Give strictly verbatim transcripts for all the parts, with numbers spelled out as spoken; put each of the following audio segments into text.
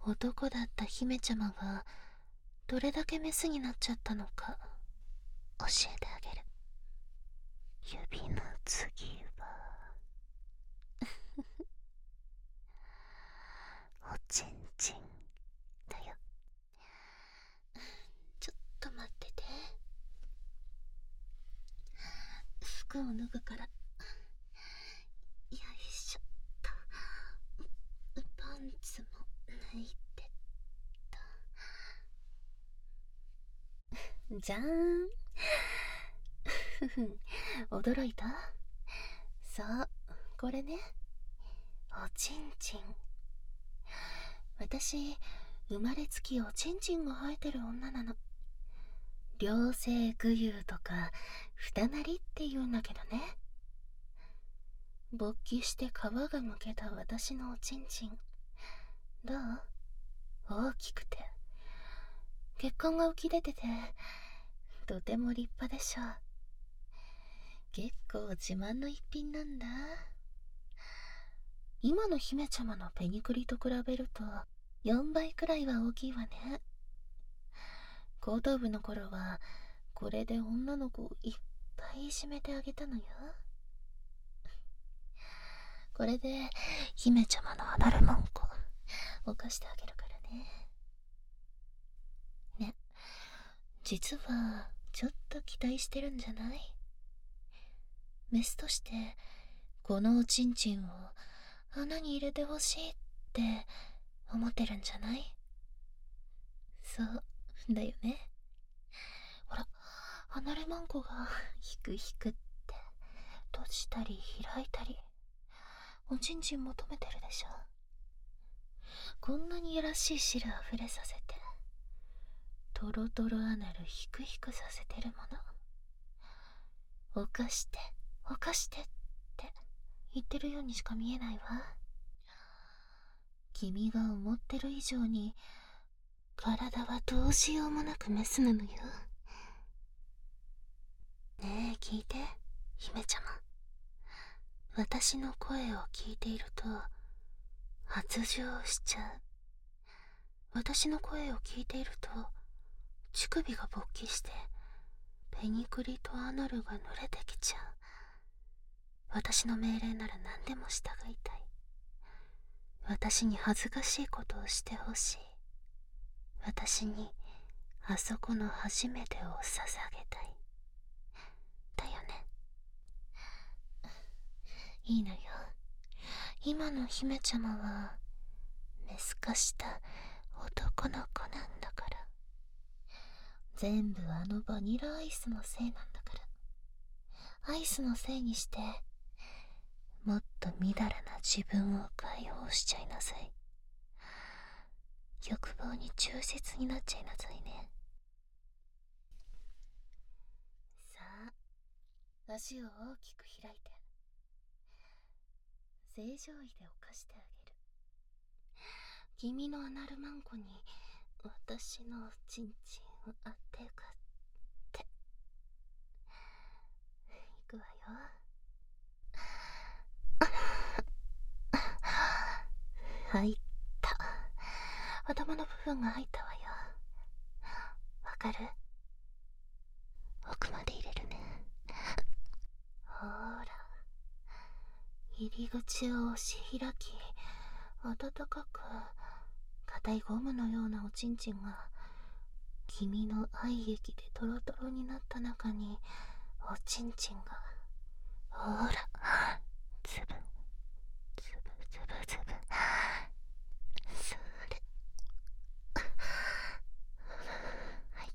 男だった姫ちゃまがどれだけメスになっちゃったのか教えてあげる。指の次はおちんちんだよ。ちょっと待ってて。服を脱ぐから。よいしょっと。パンツも脱いでと。じゃーん。驚いた？そう、これね。おちんちん。私、生まれつきおちんちんが生えてる女なの。両性具有とか二なりって言うんだけどね。勃起して皮がむけた私のおちんちん、どう？大きくて血管が浮き出ててとても立派でしょ。結構自慢の一品なんだ。今の姫ちゃまのペニクリと比べるとよんばいくらいは大きいわね。後頭部の頃はこれで女の子をいっぱいいじめてあげたのよ。これで姫ちゃまのアナルマンコ犯してあげるからね。ね、実はちょっと期待してるんじゃない？メスとしてこのおちんちんを穴に入れてほしいって思ってるんじゃない？そうだよね。ほら、アナルマンコがヒクヒクって閉じたり開いたりおちんちん求めてるでしょ。こんなにやらしい汁あふれさせてトロトロアナルヒクヒクさせてるもの、犯して犯してって言ってるようにしか見えないわ。君が思ってる以上に体はどうしようもなくメスなのよ。ねえ聞いて、姫ちゃま。私の声を聞いていると発情しちゃう。私の声を聞いていると乳首が勃起してペニクリとアナルが濡れてきちゃう。私の命令なら何でも従いたい。私に恥ずかしいことをしてほしい。私にあそこの初めてを捧げたい。だよね。いいのよ。今の姫ちゃまはメス化した男の子なんだから。全部あのバニラアイスのせいなんだから。アイスのせいにしてもっとみだらな自分を解放しちゃいなさい。欲望に忠実になっちゃいなさいね。さあ、足を大きく開いて正常位で犯してあげる。君のアナルマンコに私のおちんちんを当てがっていくわよ。入った。頭の部分が入ったわよ。わかる？奥まで入れるね。ほら、入り口を押し開き、暖かく硬いゴムのようなおちんちんが君の愛液でトロトロになった中におちんちんが、ほら、つぶつぶつぶつぶ、それ入った。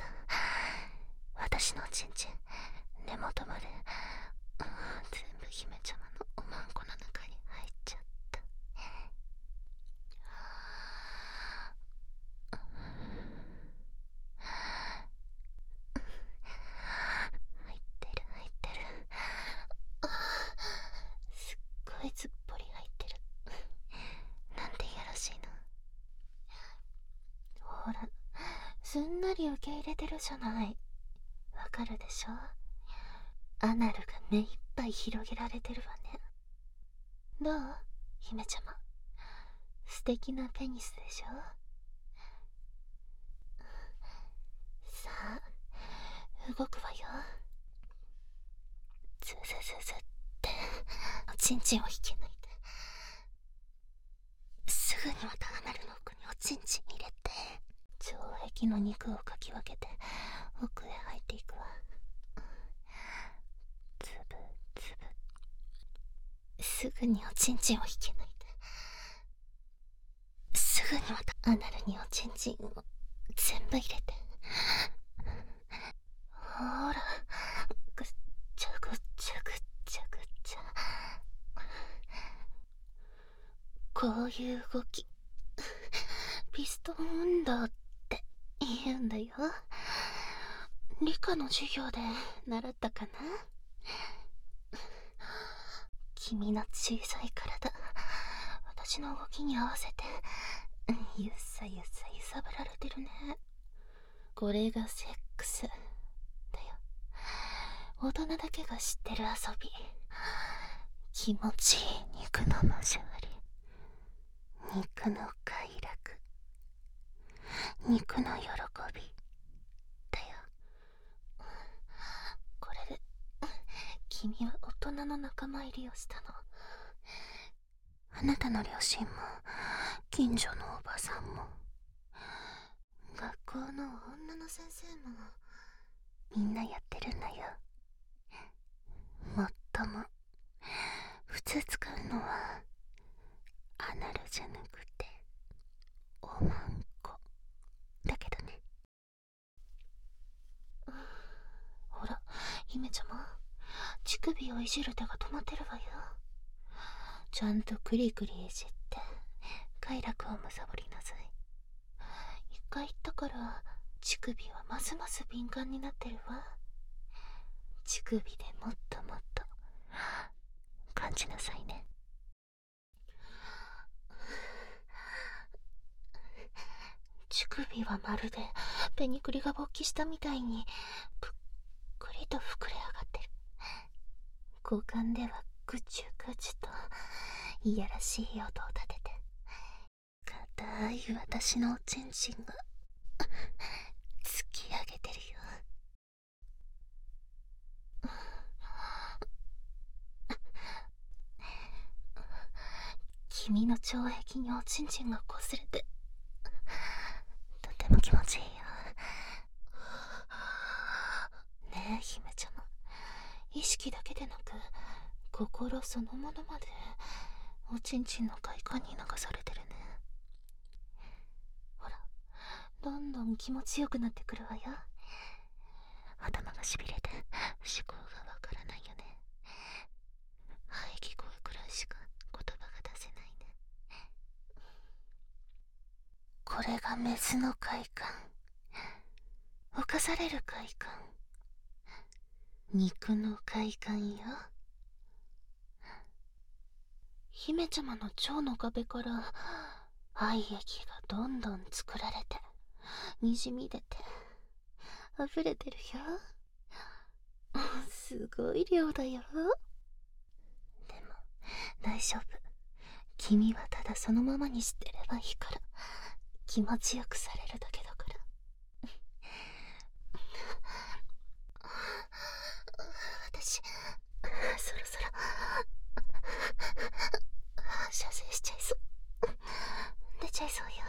私のおちんちん根元まで全部姫ちゃまのおまんこの中に入っちゃった。入ってる入ってる。すっごいずっぽり入ってる。なんていやらしいの。ほら、すんなり受け入れてるじゃない。わかるでしょ？アナルが目いっぱい広げられてるわね。どう？姫ちゃま。 素敵なペニスでしょ。さあ、動くわよ。ズズズズっておちんちんを引き抜いて、すぐにまたアナルの奥におちんちん入れて、腸壁の肉をかき分けて奥へ入っていくわ。つぶつぶ、すぐにおちんちんを引き抜いて、すぐにまたアナルにおちんちんを全部入れて、ほら、ぐっちゃぐっちゃぐっちゃぐっちゃ。こういう動き、ピストン運動って言うんだよ。理科の授業で習ったかな。君の小さい体、私の動きに合わせてゆっさゆっさ揺さぶられてるね。これがセックスだよ。大人だけが知ってる遊び。気持ちいい肉の交わり、肉の快楽、肉の喜びだよ。これで君は大人の仲間入りをしたの。あなたの両親も近所のおばさんも学校の女の先生もみんなやってるんだよ。もっとも普通使うのはアナルじゃなくておまんこだけどね。ほら、姫ちゃま、乳首をいじる手が止まってるわよ。ちゃんとクリクリいじって快楽をむさぼりなさい。一回言ったから乳首はますます敏感になってるわ。乳首でもっともっと感じなさいね。乳首はまるでペニクリが勃起したみたいにぷっくりと膨れ上がってる。股間ではぐちゅぐちゅといやらしい音を立てて、硬い私のおちんちんが突き上げてるよ。君の腸壁におちんちんが擦れてとても気持ちいいよ。ねえ姫ちゃま、意識だけでなく心そのものまでおちんちんの快感に流されてるね。ほら、どんどん気持ちよくなってくるわよ。頭がしびれて思考がわからないよね。喘ぎ声くらいしか言葉が出せないね。これがメスの快感、侵される快感、肉の快感よ。姫ちゃまの腸の壁から愛液がどんどん作られてにじみ出て溢れてるよ。すごい量だよ。でも大丈夫、君はただそのままにしてればいいから、気持ちよくされるだけだから。私そろそろ射精しちゃいそう、出ちゃいそうよ。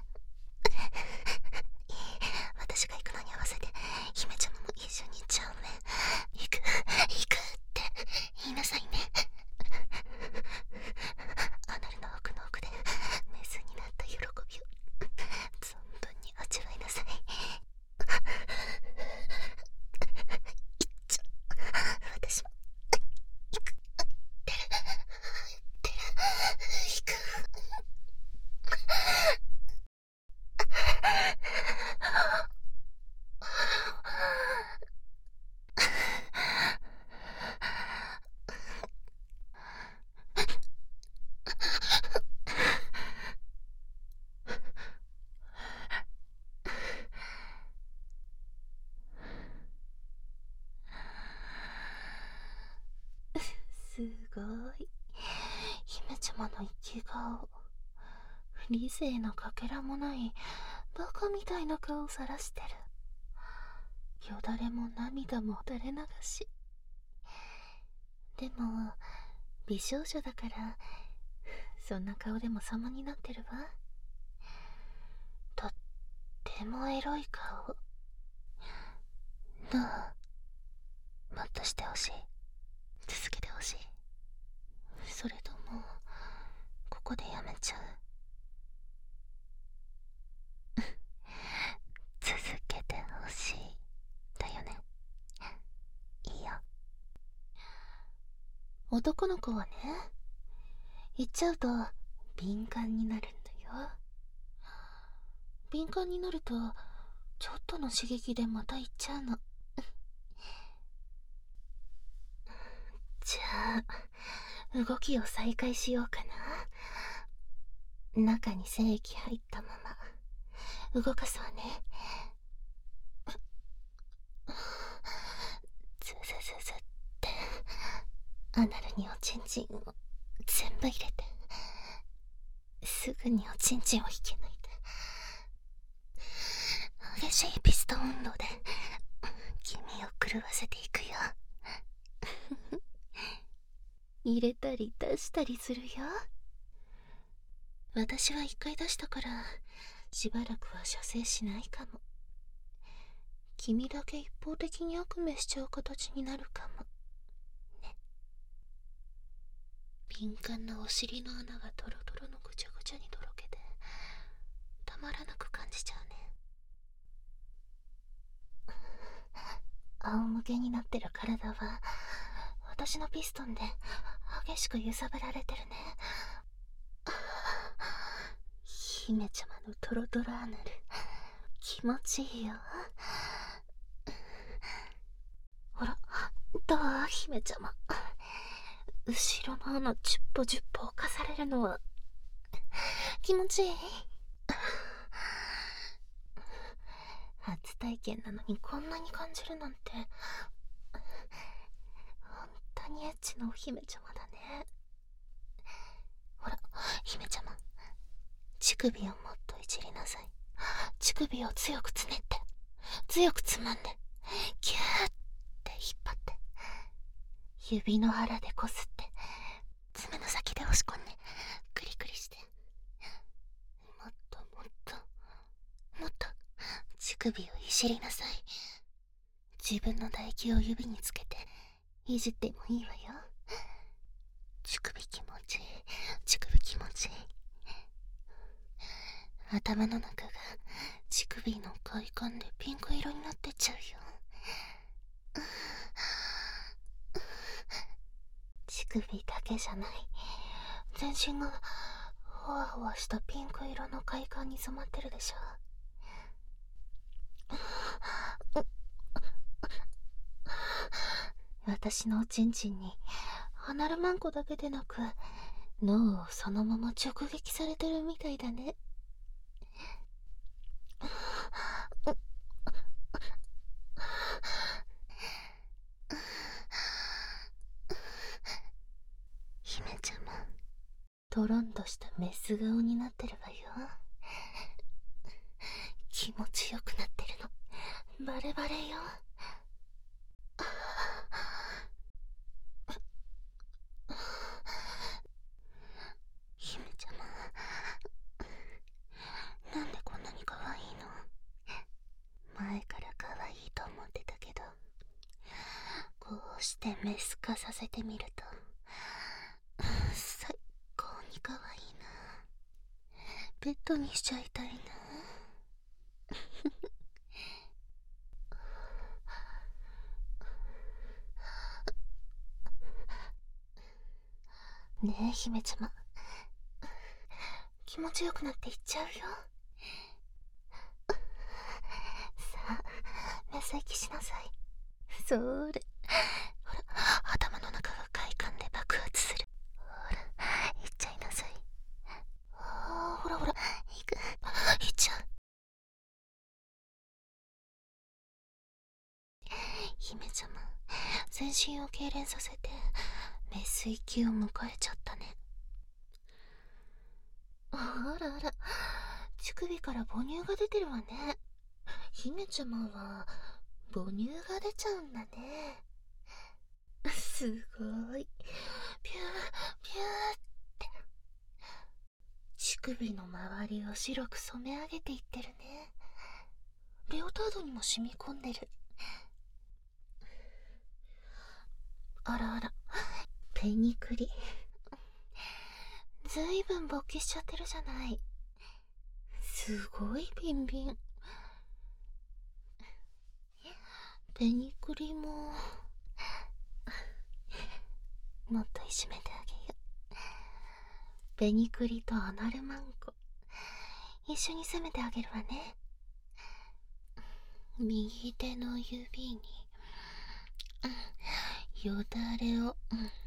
いい、私が行くのに合わせて姫ちゃまも一緒に行っちゃうね。行く行くって言いなさいね。アナルの奥の奥でメスになった喜びを存分に味わいなさい。いっちゃ私も行くってるってる行く。すごい、姫ちゃまの生き顔理性のかけらもないバカみたいな顔をさらしてる。よだれも涙も垂れ流し。でも美少女だからそんな顔でも様になってるわ。とってもエロい顔。どう？もっとしてほしい？続けてほしい？それともここでやめちゃう？続けてほしいだよね。いいよ。男の子はね、言っちゃうと敏感になるんだよ。敏感になるとちょっとの刺激でまた言っちゃうの。じゃあ動きを再開しようかな。中に精液入ったまま動かすわね。ズズズズってアナルにおちんちんを全部入れて、すぐにおちんちんを引き抜いて、激しいピストン運動で君を狂わせていくよ。入れたり出したりするよ。私は一回出したからしばらくは射精しないかも。君だけ一方的に悪夢しちゃう形になるかもね。敏感なお尻の穴がドロドロのぐちゃぐちゃにとろけてたまらなく感じちゃうね。仰向けになってる体は私のピストンで激しく揺さぶられてるね。姫ちゃまのドロドロアナル気持ちいいよ。ほらどう？姫ちゃま、後ろの穴じゅっぽじゅっぽ侵されるのは気持ちいい？初体験なのにこんなに感じるなんて本当にエッチなお姫ちゃまだね。ほら姫ちゃま、乳首をもっといじりなさい。乳首を強くつねって強くつまんでキューって引っ張って、指の腹でこすって爪の先で押し込んでクリクリして、もっともっともっと乳首をいじりなさい。自分の唾液を指につけていじってもいいわよ。乳首気持ちいい、乳首気持ちいい。頭の中が乳首の快感でピンク色になってっちゃうよ。乳首だけじゃない、全身がほわほわしたピンク色の快感に染まってるでしょ。私のおちんちんにアナルマンコだけでなく脳をそのまま直撃されてるみたいだね。姫ちゃま、トロンとしたメス顔になってるわよ。気持ちよくなってるのバレバレよ。姫ちゃま、なんでこんなに可愛いの？前から可愛いと思ってたけど、こうしてメス化させてみると最高に可愛いな。ペットにしちゃいたいな。ねえ姫ちゃま、気持ちよくなっていっちゃうよ。さあメス息しなさい。そーれ、ほら頭の中が快感で爆発する。ほらいっちゃいなさい。あーほらほらいく、いっちゃう。姫ちゃま、全身を痙攣させてメス息を迎えちゃったね。ああらあら、乳首から母乳が出てるわね。姫ちゃまは母乳が出ちゃうんだね。すごい。ピューピューって、乳首の周りを白く染め上げていってるね。レオタードにも染み込んでる。あらあら、ペニクリ。ずいぶん勃起しちゃってるじゃない。すごいビンビン。ペニクリももっといじめてあげよう。ペニクリとアナルマンコ一緒に攻めてあげるわね。右手の指によだれを、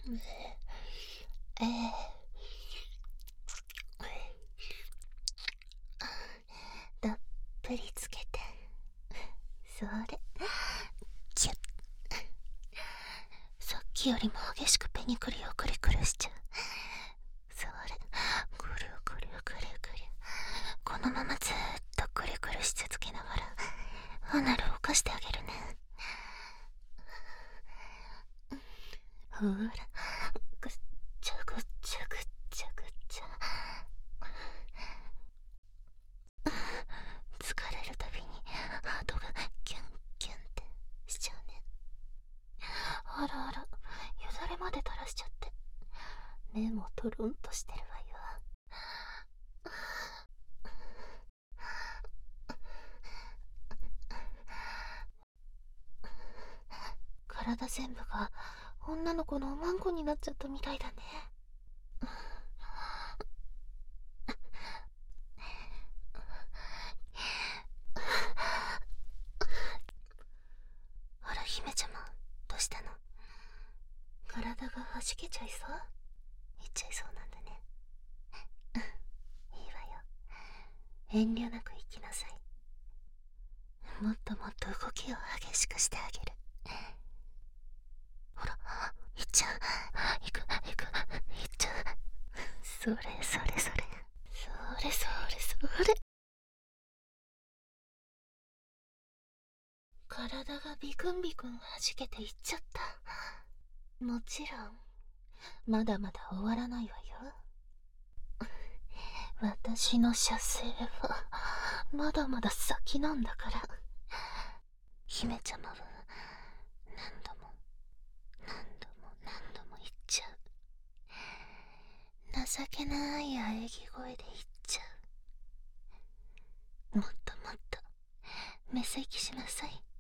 えー、たっぷりつけて、それ、キュッ。さっきよりも激しくペニクリをクリクリしちゃう。それ、くるくるくるくる。このままずーっとクリクリし続けながらアナルを犯してあげるね。ほら、ぐっちゃぐっちゃぐっちゃぐっちゃ。疲れるたびにハートがキュンキュンってしちゃうね。あらあら、よだれまで垂らしちゃって、目もトロンとしてるわよ。体全部が女の子のおまんこになっちゃったみたいだね。あら、姫ちゃま、どうしたの？体がはじけちゃいそう？いっちゃいそうなんだね。いいわよ。遠慮なく行きなさい。もっともっと動きを激しくしてあげる。ほら、行っちゃう。行く、行く、行っちゃう。それそれそれ。それそれそれ。体がビクンビクンはじけていっちゃった。もちろんまだまだ終わらないわよ。私の射精はまだまだ先なんだから。姫ちゃまは何度も何度も何度も言っちゃう。情けない喘ぎ声で言っちゃう。もっともっとメス息しなさい。